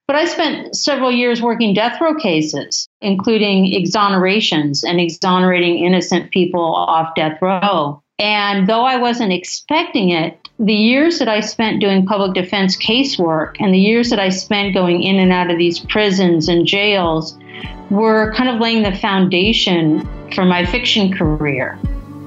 But I spent several years working death row cases, including exonerations and exonerating innocent people off death row. And though I wasn't expecting it, the years that I spent doing public defense casework and the years that I spent going in and out of these prisons and jails were kind of laying the foundation for my fiction career.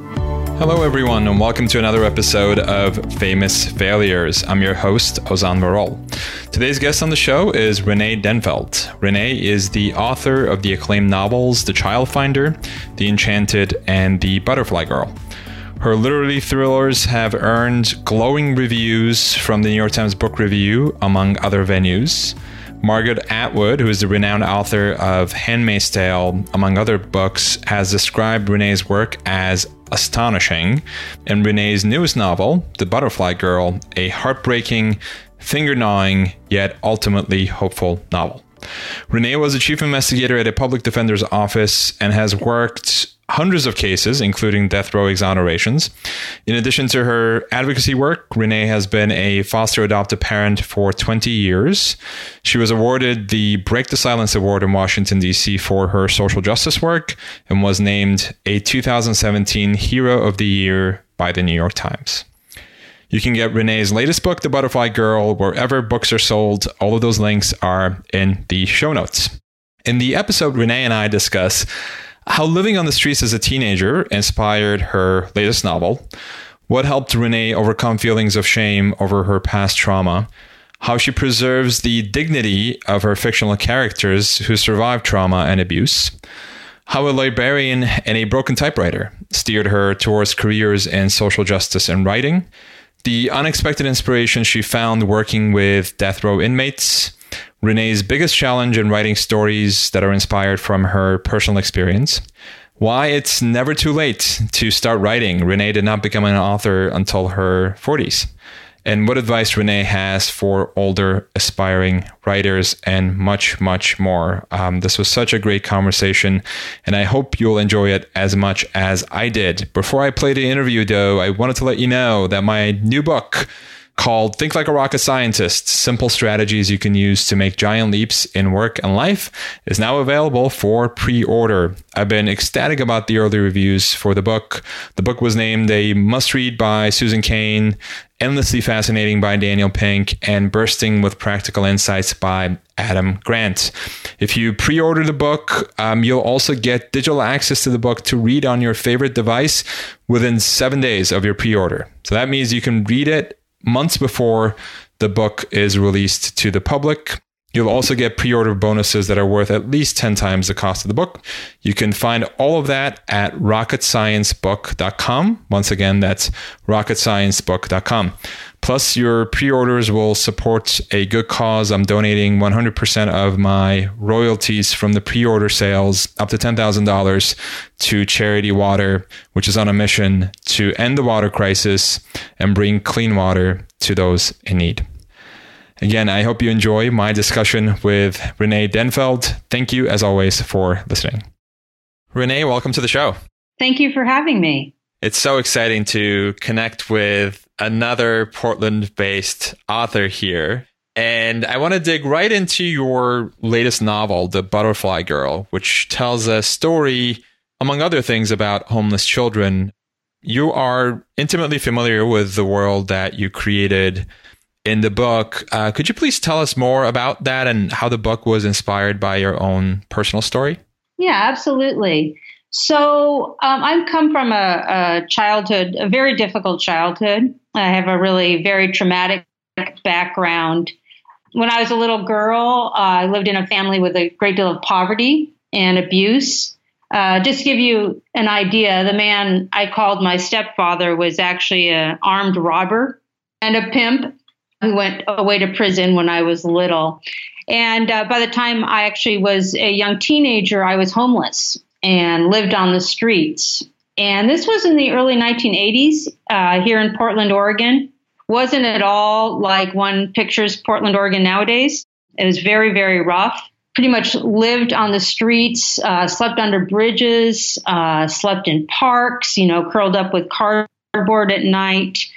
Hello, everyone, and welcome to another episode of Famous Failures. I'm your host, Ozan Varol. Today's guest on the show is Renee Denfeld. Renee is the author of the acclaimed novels The Child Finder, The Enchanted, and The Butterfly Girl. Her literary thrillers have earned glowing reviews from the New York Times Book Review, among other venues. Margaret Atwood, who is the renowned author of Handmaid's Tale, among other books, has described Renee's work as astonishing. And Renee's newest novel, The Butterfly Girl, a heartbreaking, finger-gnawing, yet ultimately hopeful novel. Renee was a chief investigator at a public defender's office and has worked hundreds of cases, including death row exonerations. In addition to her advocacy work, Renee has been a foster adoptive parent for 20 years. She was awarded the Break the Silence Award in Washington, D.C. for her social justice work and was named a 2017 Hero of the Year by the New York Times. You can get Renee's latest book, The Butterfly Girl, wherever books are sold. All of those links are in the show notes. In the episode, Renee and I discuss how living on the streets as a teenager inspired her latest novel, what helped Renee overcome feelings of shame over her past trauma, how she preserves the dignity of her fictional characters who survived trauma and abuse, how a librarian and a broken typewriter steered her towards careers in social justice and writing, the unexpected inspiration she found working with death row inmates, Renee's biggest challenge in writing stories that are inspired from her personal experience, why it's never too late to start writing. Renee did not become an author until her 40s, and what advice Renee has for older aspiring writers, and much, much more. This was such a great conversation, and I hope you'll enjoy it as much as I did. Before I play the interview, though, I wanted to let you know that my new book, called Think Like a Rocket Scientist, Simple Strategies You Can Use to Make Giant Leaps in Work and Life, is now available for pre-order. I've been ecstatic about the early reviews for the book. The book was named a must-read by Susan Cain, endlessly fascinating by Daniel Pink, and bursting with practical insights by Adam Grant. If you pre-order the book, you'll also get digital access to the book to read on your favorite device within 7 days of your pre-order. So that means you can read it months before the book is released to the public. You'll also get pre-order bonuses that are worth at least 10 times the cost of the book. You can find all of that at rocketsciencebook.com. Once again, that's rocketsciencebook.com. Plus, your pre-orders will support a good cause. I'm donating 100% of my royalties from the pre-order sales, up to $10,000, to Charity Water, which is on a mission to end the water crisis and bring clean water to those in need. Again, I hope you enjoy my discussion with Renee Denfeld. Thank you, as always, for listening. Renee, welcome to the show. Thank you for having me. It's so exciting to connect with another Portland-based author here. And I want to dig right into your latest novel, The Butterfly Girl, which tells a story, among other things, about homeless children. You are intimately familiar with the world that you created in the book. Could you please tell us more about that and how the book was inspired by your own personal story? Yeah, absolutely. So I've come from a childhood, a very difficult childhood. I have a really very traumatic background. When I was a little girl, I lived in a family with a great deal of poverty and abuse. Just to give you an idea, the man I called my stepfather was actually an armed robber and a pimp who went away to prison when I was little. And by the time I actually was a young teenager, I was homeless and lived on the streets. And this was in the early 1980s here in Portland, Oregon. Wasn't at all like one pictures Portland, Oregon nowadays. It was very, very rough. Pretty much lived on the streets, slept under bridges, slept in parks, curled up with cardboard at night.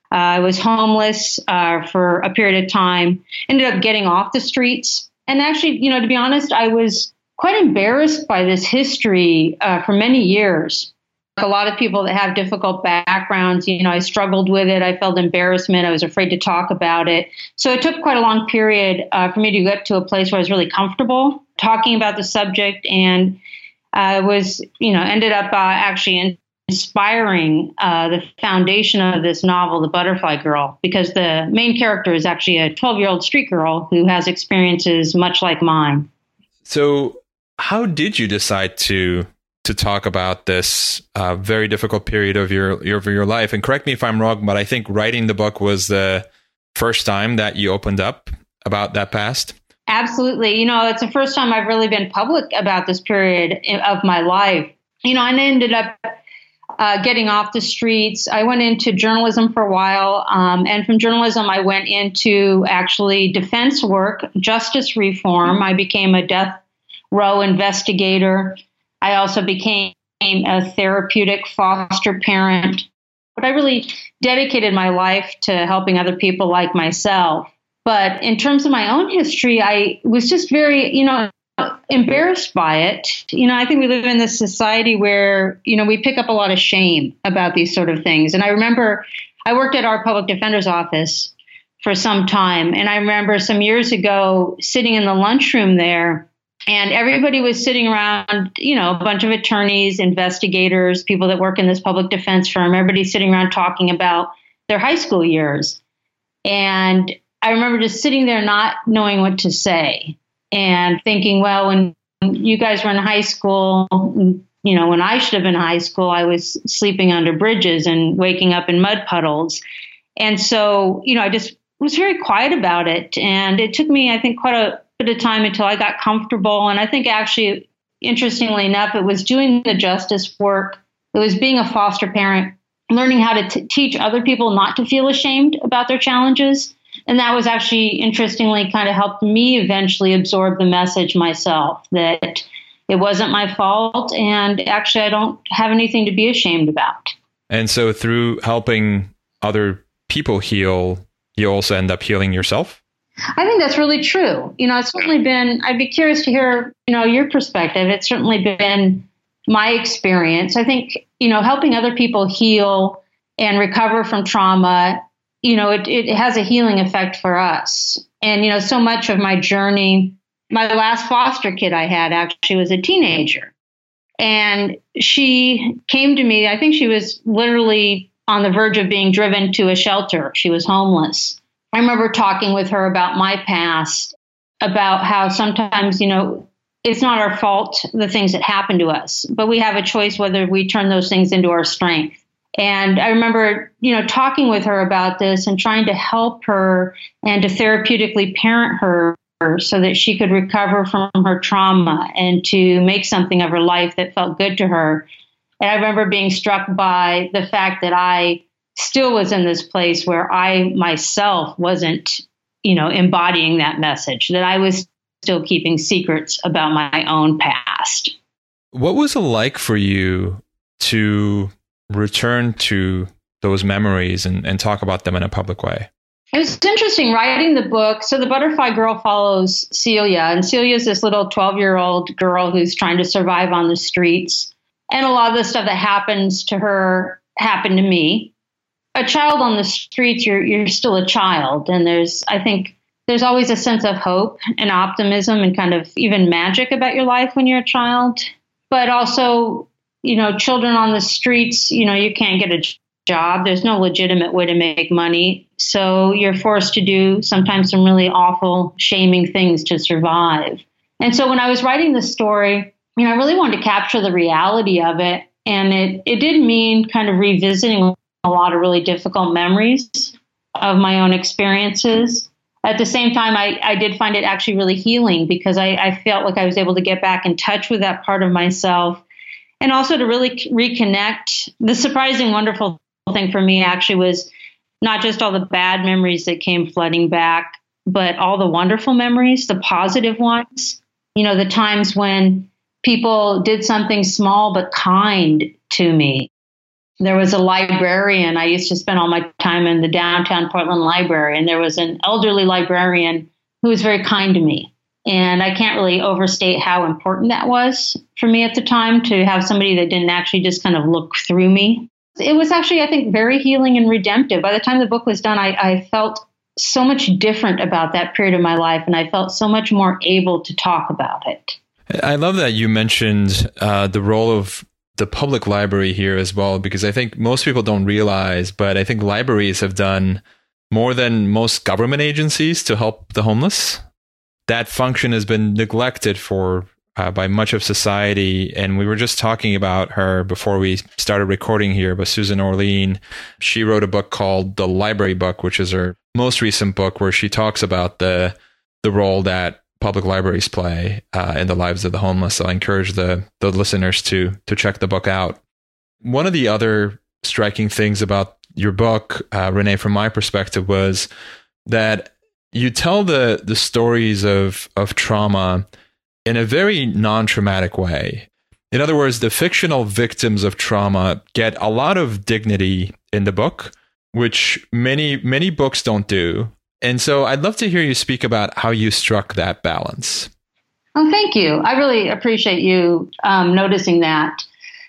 I was homeless for a period of time, ended up getting off the streets. And actually, to be honest, I was quite embarrassed by this history for many years. Like a lot of people that have difficult backgrounds, I struggled with it. I felt embarrassment. I was afraid to talk about it. So it took quite a long period for me to get to a place where I was really comfortable talking about the subject. And I was, ended up actually inspiring the foundation of this novel, The Butterfly Girl, because the main character is actually a 12-year-old street girl who has experiences much like mine. So how did you decide to talk about this very difficult period of your life? And correct me if I'm wrong, but I think writing the book was the first time that you opened up about that past. Absolutely. It's the first time I've really been public about this period of my life. I ended up getting off the streets. I went into journalism for a while. And from journalism, I went into actually defense work, justice reform. I became a death row investigator. I also became a therapeutic foster parent. But I really dedicated my life to helping other people like myself. But in terms of my own history, I was just very, embarrassed by it. I think we live in this society where, we pick up a lot of shame about these sort of things. And I remember I worked at our public defender's office for some time. And I remember some years ago sitting in the lunchroom there, and everybody was sitting around, a bunch of attorneys, investigators, people that work in this public defense firm, everybody sitting around talking about their high school years. And I remember just sitting there not knowing what to say and thinking, well, when you guys were in high school, when I should have been in high school, I was sleeping under bridges and waking up in mud puddles. And so, I just was very quiet about it. And it took me, I think, quite a bit of time until I got comfortable. And I think actually, interestingly enough, it was doing the justice work. It was being a foster parent, learning how to teach other people not to feel ashamed about their challenges. And that was actually, interestingly, kind of helped me eventually absorb the message myself that it wasn't my fault. And actually, I don't have anything to be ashamed about. And so through helping other people heal, you also end up healing yourself? I think that's really true. It's certainly been, I'd be curious to hear, your perspective. It's certainly been my experience. I think, helping other people heal and recover from trauma, it has a healing effect for us. And, so much of my journey, my last foster kid I had actually was a teenager. And she came to me, I think she was literally on the verge of being driven to a shelter. She was homeless. I remember talking with her about my past, about how sometimes, it's not our fault, the things that happen to us, but we have a choice whether we turn those things into our strength. And I remember, talking with her about this and trying to help her and to therapeutically parent her so that she could recover from her trauma and to make something of her life that felt good to her. And I remember being struck by the fact that I still was in this place where I myself wasn't, embodying that message, that I was still keeping secrets about my own past. What was it like for you to return to those memories and talk about them in a public way? It was interesting writing the book. So The Butterfly Girl follows Celia, and Celia is this little 12-year-old girl who's trying to survive on the streets. And a lot of the stuff that happens to her happened to me. A child on the streets, you're still a child. And I think there's always a sense of hope and optimism and kind of even magic about your life when you're a child. But also, children on the streets, you can't get a job. There's no legitimate way to make money. So you're forced to do sometimes some really awful, shaming things to survive. And so when I was writing the story, I really wanted to capture the reality of it. And it did mean kind of revisiting a lot of really difficult memories of my own experiences. At the same time, I did find it actually really healing because I felt like I was able to get back in touch with that part of myself and also to really reconnect. The surprising, wonderful thing for me actually was not just all the bad memories that came flooding back, but all the wonderful memories, the positive ones, the times when people did something small but kind to me. there was a librarian. I used to spend all my time in the downtown Portland library, and there was an elderly librarian who was very kind to me. And I can't really overstate how important that was for me at the time, to have somebody that didn't actually just kind of look through me. It was actually, I think, very healing and redemptive. By the time the book was done, I felt so much different about that period of my life, and I felt so much more able to talk about it. I love that you mentioned the role of the public library here as well, because I think most people don't realize, but I think libraries have done more than most government agencies to help the homeless. That function has been neglected by much of society. And we were just talking about her before we started recording here, but Susan Orlean, she wrote a book called The Library Book, which is her most recent book, where she talks about the role that public libraries play in the lives of the homeless. So I encourage the listeners to check the book out. One of the other striking things about your book, Renee, from my perspective, was that you tell the stories of trauma in a very non-traumatic way. In other words, the fictional victims of trauma get a lot of dignity in the book, which many books don't do. And so I'd love to hear you speak about how you struck that balance. Oh, thank you. I really appreciate you noticing that.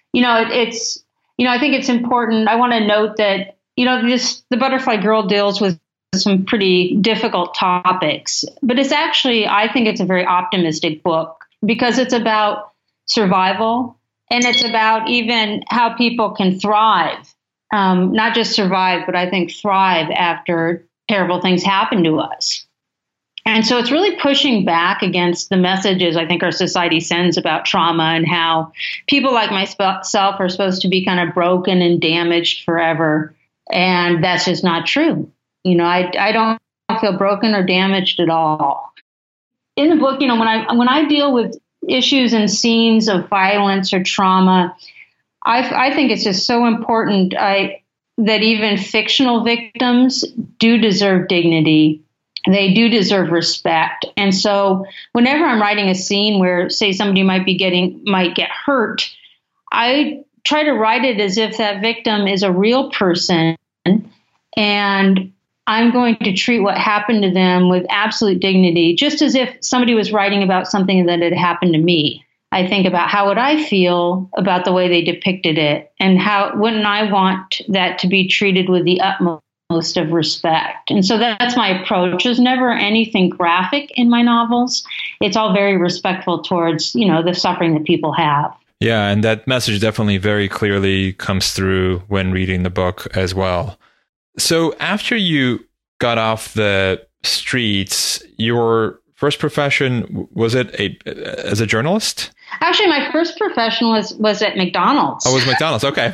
I think it's important. I want to note that, The Butterfly Girl deals with some pretty difficult topics, but I think it's a very optimistic book, because it's about survival, and it's about even how people can thrive, not just survive, but I think thrive after terrible things happen to us. And so it's really pushing back against the messages I think our society sends about trauma, and how people like myself are supposed to be kind of broken and damaged forever. And that's just not true. I don't feel broken or damaged at all. In the book, when I deal with issues and scenes of violence or trauma, I think it's just so important that even fictional victims do deserve dignity. They do deserve respect. And so whenever I'm writing a scene where, say, somebody might get hurt, I try to write it as if that victim is a real person, and I'm going to treat what happened to them with absolute dignity, just as if somebody was writing about something that had happened to me. I think about how would I feel about the way they depicted it, and how wouldn't I want that to be treated with the utmost of respect. And so that's my approach. There's never anything graphic in my novels. It's all very respectful towards, the suffering that people have. Yeah, and that message definitely very clearly comes through when reading the book as well. So after you got off the streets, your first profession, was it as a journalist? Actually, my first profession was at McDonald's. Oh, it was McDonald's. Okay.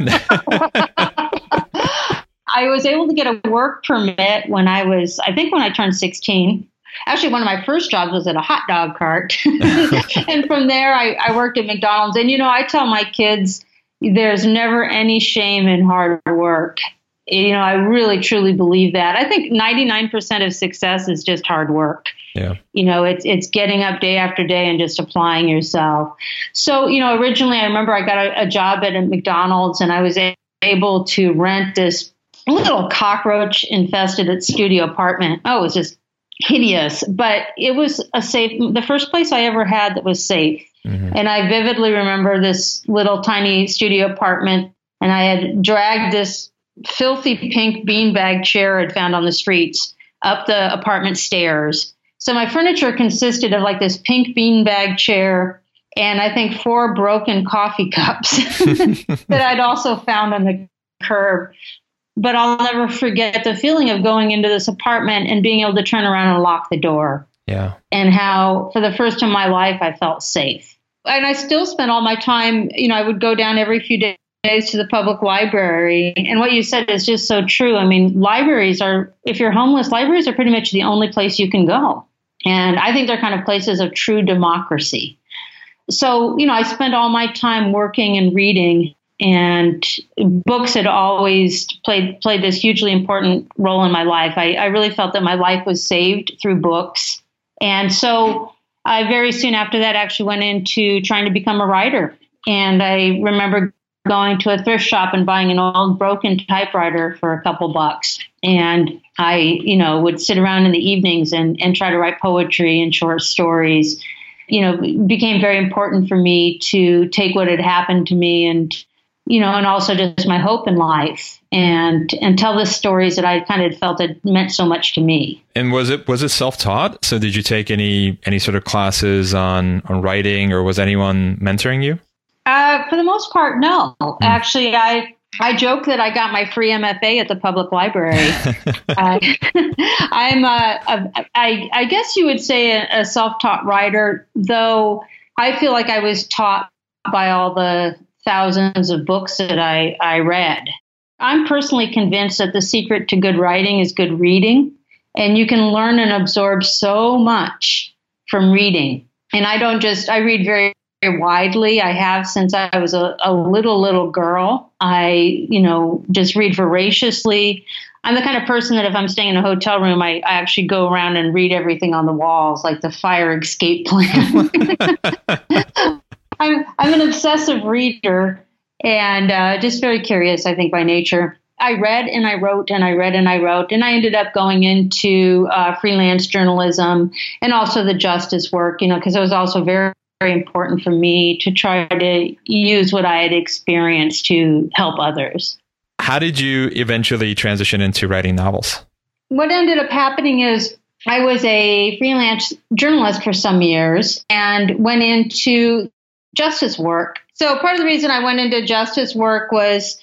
I was able to get a work permit when I turned 16. Actually, one of my first jobs was at a hot dog cart. And from there, I worked at McDonald's. And, I tell my kids, there's never any shame in hard work. I really, truly believe that. I think 99% of success is just hard work. Yeah. It's getting up day after day and just applying yourself. So, originally I remember I got a job at a McDonald's, and I was able to rent this little cockroach infested studio apartment. Oh, it was just hideous, but it was the first place I ever had that was safe. Mm-hmm. And I vividly remember this little tiny studio apartment, and I had dragged this filthy pink beanbag chair I'd found on the streets up the apartment stairs. So my furniture consisted of like this pink beanbag chair and I think 4 broken coffee cups that I'd also found on the curb. But I'll never forget the feeling of going into this apartment and being able to turn around and lock the door. Yeah. And how for the first time in my life, I felt safe. And I still spent all my time, I would go down every few days to the public library. And what you said is just so true. I mean, if you're homeless, libraries are pretty much the only place you can go. And I think they're kind of places of true democracy. So, I spent all my time working and reading, and books had always played this hugely important role in my life. I really felt that my life was saved through books. And so I very soon after that actually went into trying to become a writer. And I remember going to a thrift shop and buying an old broken typewriter for a couple bucks. And I, would sit around in the evenings and try to write poetry and short stories. It became very important for me to take what had happened to me and also just my hope in life and tell the stories that I kind of felt had meant so much to me. And was it self-taught? So did you take any sort of classes on writing, or was anyone mentoring you? For the most part, no. Actually, I joke that I got my free MFA at the public library. I guess you would say a self-taught writer, though I feel like I was taught by all the thousands of books that I read. I'm personally convinced that the secret to good writing is good reading, and you can learn and absorb so much from reading. And I read very widely. I have since I was a little girl. I, just read voraciously. I'm the kind of person that if I'm staying in a hotel room, I actually go around and read everything on the walls, like the fire escape plan. I'm an obsessive reader and just very curious, I think, by nature. I read and I wrote and I read and I wrote, and I ended up going into freelance journalism and also the justice work, because it was also very, very important for me to try to use what I had experienced to help others. How did you eventually transition into writing novels? What ended up happening is I was a freelance journalist for some years and went into justice work. So part of the reason I went into justice work was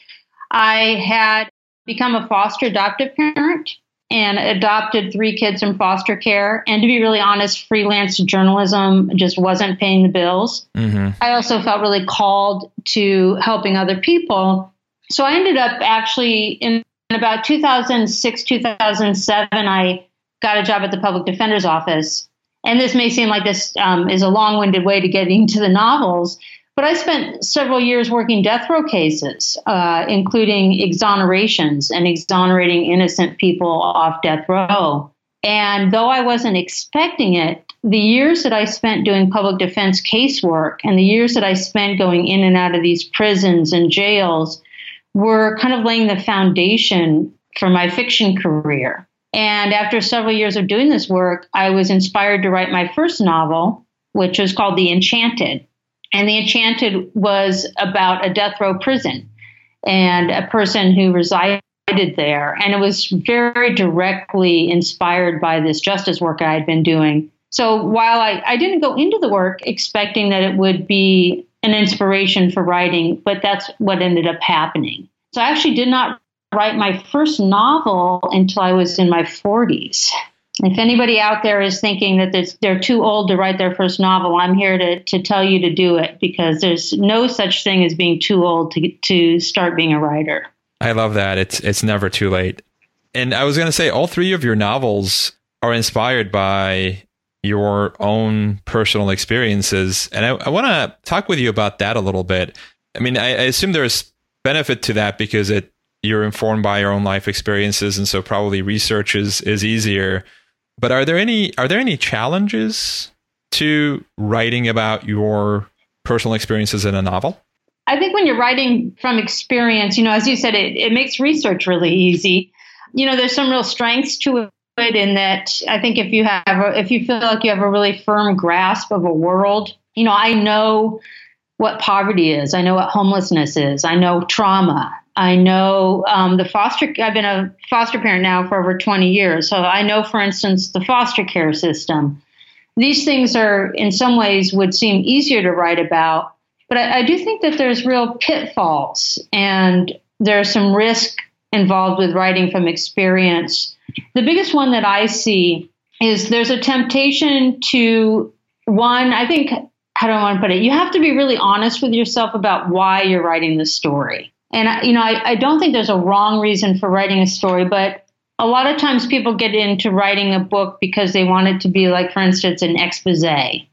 I had become a foster adoptive parent and adopted 3 kids from foster care. And to be really honest, freelance journalism just wasn't paying the bills. Mm-hmm. I also felt really called to helping other people. So I ended up actually in about 2006, 2007, I got a job at the public defender's office. And this may seem like this is a long-winded way to get into the novels, but I spent several years working death row cases, including exonerations and exonerating innocent people off death row. And though I wasn't expecting it, the years that I spent doing public defense casework and the years that I spent going in and out of these prisons and jails were kind of laying the foundation for my fiction career. And after several years of doing this work, I was inspired to write my first novel, which was called The Enchanted. And The Enchanted was about a death row prison and a person who resided there. And it was very directly inspired by this justice work I had been doing. So while I didn't go into the work expecting that it would be an inspiration for writing, but that's what ended up happening. So I actually did not write my first novel until I was in my 40s. If anybody out there is thinking that they're too old to write their first novel, I'm here to tell you to do it, because there's no such thing as being too old to start being a writer. I love that. It's never too late. And I was going to say, all 3 of your novels are inspired by your own personal experiences. And I want to talk with you about that a little bit. I mean, I assume there's benefit to that because you're informed by your own life experiences, and so probably research is easier. But are there any challenges to writing about your personal experiences in a novel? I think when you're writing from experience, as you said, it makes research really easy. There's some real strengths to it in that I think if you feel like you have a really firm grasp of a world, I know what poverty is. I know what homelessness is. I know trauma. I know I've been a foster parent now for over 20 years. So I know, for instance, the foster care system. These things in some ways would seem easier to write about. But I do think that there's real pitfalls and there's some risk involved with writing from experience. The biggest one that I see is there's a temptation to, I think, how do I want to put it? You have to be really honest with yourself about why you're writing the story. And, I don't think there's a wrong reason for writing a story, but a lot of times people get into writing a book because they want it to be like, for instance, an expose,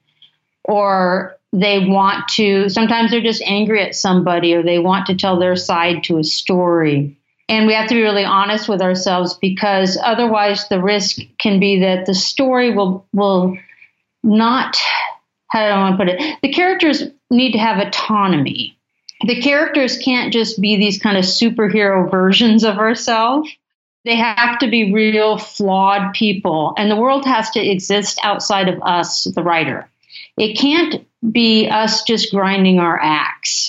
or sometimes they're just angry at somebody, or they want to tell their side to a story. And we have to be really honest with ourselves, because otherwise the risk can be that the story will not, how do I want to put it? The characters need to have autonomy. the characters can't just be these kind of superhero versions of ourselves. They have to be real flawed people, and the world has to exist outside of us, the writer. It can't be us just grinding our axe.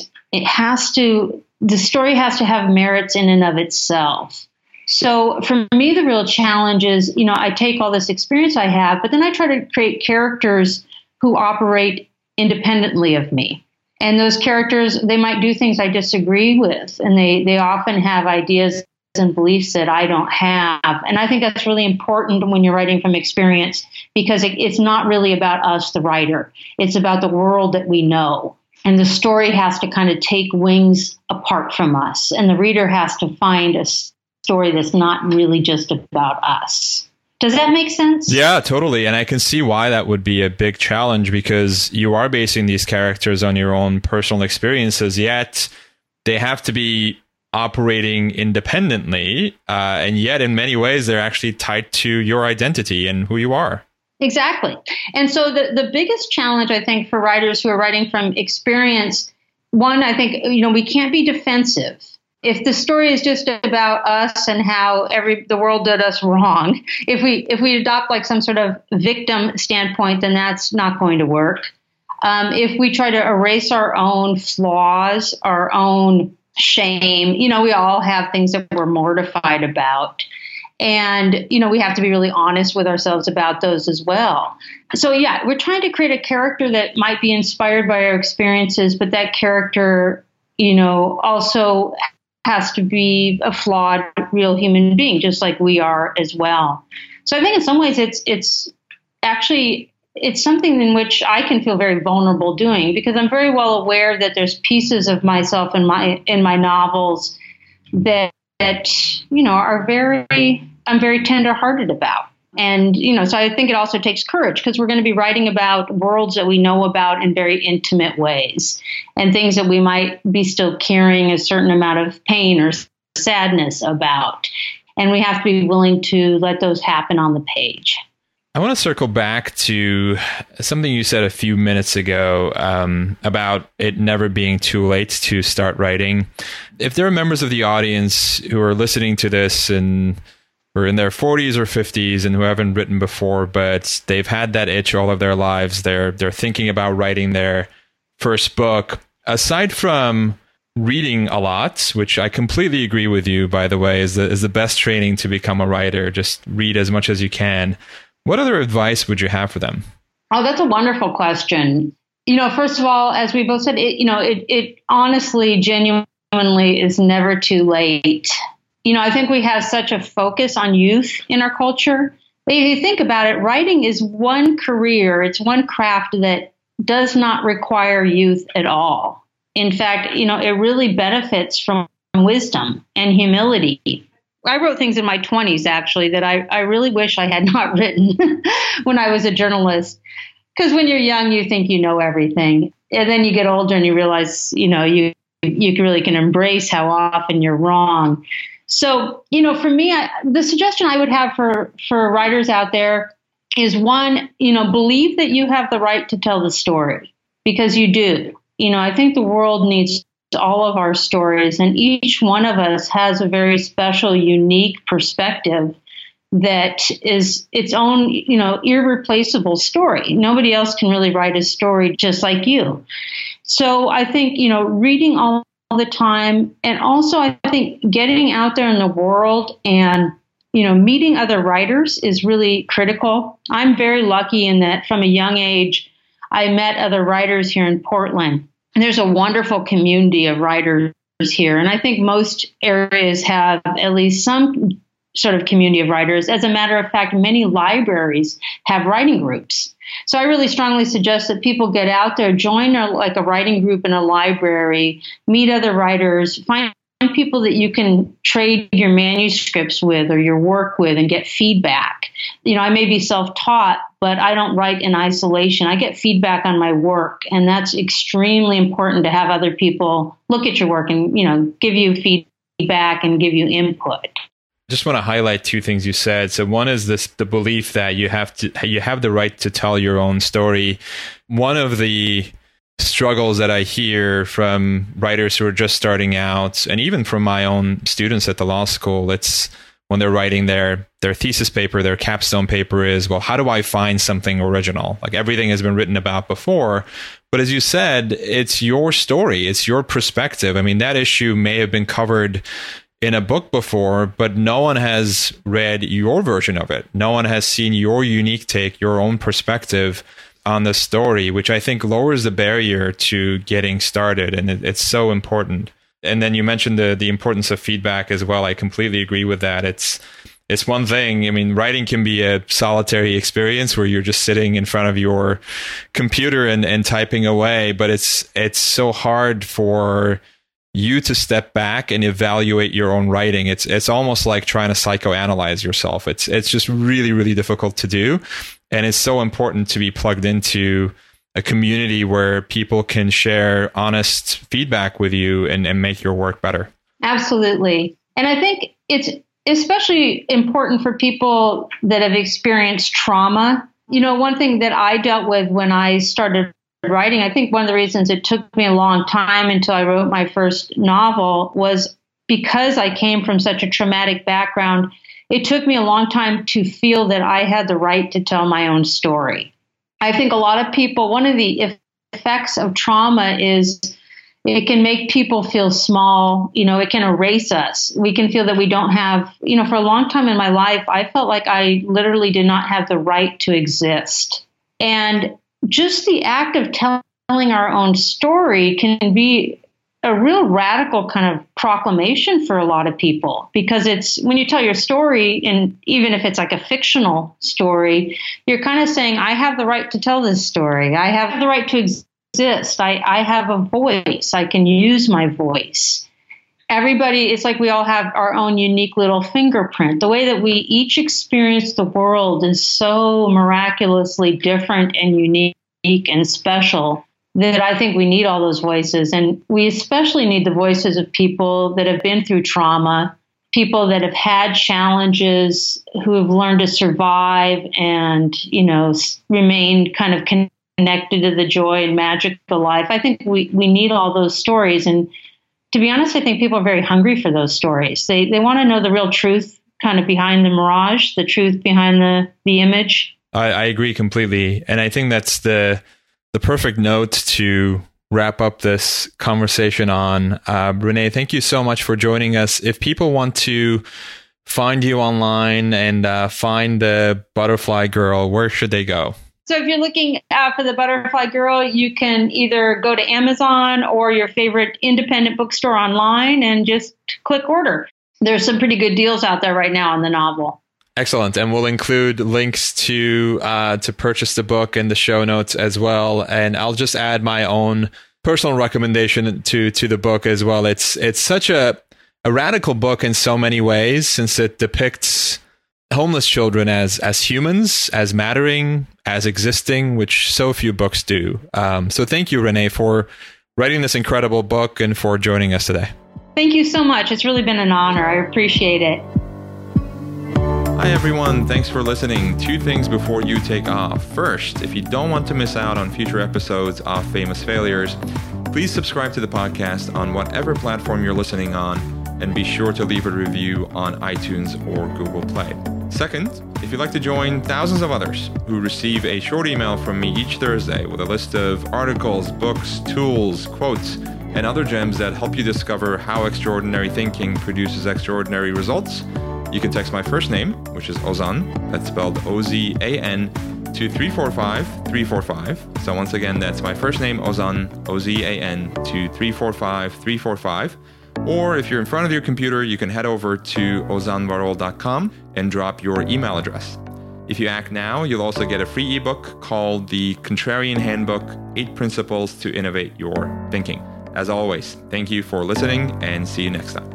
The story has to have merits in and of itself. So for me, the real challenge is, I take all this experience I have, but then I try to create characters who operate independently of me. And those characters, they might do things I disagree with, and they often have ideas and beliefs that I don't have. And I think that's really important when you're writing from experience, because it's not really about us, the writer. It's about the world that we know. And the story has to kind of take wings apart from us. And the reader has to find a story that's not really just about us. Does that make sense? Yeah, totally. And I can see why that would be a big challenge, because you are basing these characters on your own personal experiences, yet they have to be operating independently. And yet in many ways, they're actually tied to your identity and who you are. Exactly. And so the biggest challenge, I think, for writers who are writing from experience, one, I think, we can't be defensive. If the story is just about us and how the world did us wrong, if we adopt like some sort of victim standpoint, then that's not going to work. If we try to erase our own flaws, our own shame, we all have things that we're mortified about. And, we have to be really honest with ourselves about those as well. So, yeah, we're trying to create a character that might be inspired by our experiences, but that character, also has to be a flawed, real human being, just like we are as well. So I think in some ways it's something in which I can feel very vulnerable doing, because I'm very well aware that there's pieces of myself in my novels that are I'm very tenderhearted about. And, so I think it also takes courage, because we're going to be writing about worlds that we know about in very intimate ways, and things that we might be still carrying a certain amount of pain or sadness about. And we have to be willing to let those happen on the page. I want to circle back to something you said a few minutes ago about it never being too late to start writing. If there are members of the audience who are listening to this and who are in their 40s or 50s and who haven't written before, but they've had that itch all of their lives, they're thinking about writing their first book, aside from reading a lot, which I completely agree with you, by the way, is the best training to become a writer. Just read as much as you can. What other advice would you have for them? Oh, that's a wonderful question. First of all, as we both said, it honestly, genuinely is never too late. I think we have such a focus on youth in our culture. But if you think about it, writing is one career. It's one craft that does not require youth at all. In fact, it really benefits from wisdom and humility. I wrote things in my 20s, actually, that I really wish I had not written when I was a journalist. Because when you're young, you think you know everything. And then you get older and you realize, you really can embrace how often you're wrong. So, for me, the suggestion I would have for writers out there is, one, believe that you have the right to tell the story, because you do. I think the world needs all of our stories, and each one of us has a very special, unique perspective that is its own, irreplaceable story. Nobody else can really write a story just like you. So I think, reading all the time, and also I think getting out there in the world and, meeting other writers is really critical. I'm very lucky in that from a young age, I met other writers here in Portland. And there's a wonderful community of writers here. And I think most areas have at least some sort of community of writers. As a matter of fact, many libraries have writing groups. So I really strongly suggest that people get out there, join a writing group in a library, meet other writers, find people that you can trade your manuscripts with or your work with and get feedback. I may be self-taught, but I don't write in isolation. I get feedback on my work, and that's extremely important to have other people look at your work and, give you feedback and give you input. Just want to highlight two things you said. So one is the belief that you have the right to tell your own story. One of the struggles that I hear from writers who are just starting out, and even from my own students at the law school. It's when they're writing their thesis paper, their capstone paper is, well, how do I find something original? Like everything has been written about before. But as you said, it's your story. It's your perspective. I mean, that issue may have been covered in a book before, but no one has read your version of it. No one has seen your unique take, your own perspective on the story, which I think lowers the barrier to getting started. And it's so important. And then you mentioned the importance of feedback as well. I completely agree with that. It's one thing. I mean, writing can be a solitary experience where you're just sitting in front of your computer and typing away, but it's so hard for you to step back and evaluate your own writing. It's almost like trying to psychoanalyze yourself. It's just really, really difficult to do. And it's so important to be plugged into a community where people can share honest feedback with you and make your work better. Absolutely. And I think it's especially important for people that have experienced trauma. You know, one thing that I dealt with when I started writing, I think one of the reasons it took me a long time until I wrote my first novel was because I came from such a traumatic background. It took me a long time to feel that I had the right to tell my own story. I think a lot of people, one of the effects of trauma is it can make people feel small. You know, it can erase us. We can feel that we don't have, you know, for a long time in my life, I felt like I literally did not have the right to exist. And just the act of telling our own story can be a real radical kind of proclamation for a lot of people, because it's when you tell your story, and even if it's like a fictional story, you're kind of saying, I have the right to tell this story. I have the right to exist. I have a voice. I can use my voice. Everybody, it's like we all have our own unique little fingerprint. The way that we each experience the world is so miraculously different and unique and special that I think we need all those voices. And we especially need the voices of people that have been through trauma, people that have had challenges, who have learned to survive and, you know, remain kind of connected to the joy and magic of life. I think we need all those stories. And to be honest, I think people are very hungry for those stories. They want to know the real truth kind of behind the mirage, the truth behind the image. I agree completely. And I think that's the perfect note to wrap up this conversation on. Renee, thank you so much for joining us. If people want to find you online and find the Butterfly Girl, where should they go? So if you're looking for the Butterfly Girl, you can either go to Amazon or your favorite independent bookstore online and just click order. There's some pretty good deals out there right now on the novel. Excellent. And we'll include links to purchase the book in the show notes as well. And I'll just add my own personal recommendation to the book as well. It's such a radical book in so many ways, since it depicts homeless children as humans, as mattering, as existing, which so few books do. So thank you, Renee, for writing this incredible book and for joining us today. Thank you so much. It's really been an honor. I appreciate it. Hi everyone, thanks for listening. 2 things before you take off. First, if you don't want to miss out on future episodes of Famous Failures, please subscribe to the podcast on whatever platform you're listening on, and be sure to leave a review on iTunes or Google Play. Second, if you'd like to join thousands of others who receive a short email from me each Thursday with a list of articles, books, tools, quotes, and other gems that help you discover how extraordinary thinking produces extraordinary results, you can text my first name, which is Ozan, that's spelled O-Z-A-N, to 345-345. So once again, that's my first name, Ozan, O-Z-A-N, to 345-345. Or if you're in front of your computer, you can head over to ozanvarol.com and drop your email address. If you act now, you'll also get a free ebook called The Contrarian Handbook, 8 Principles to Innovate Your Thinking. As always, thank you for listening and see you next time.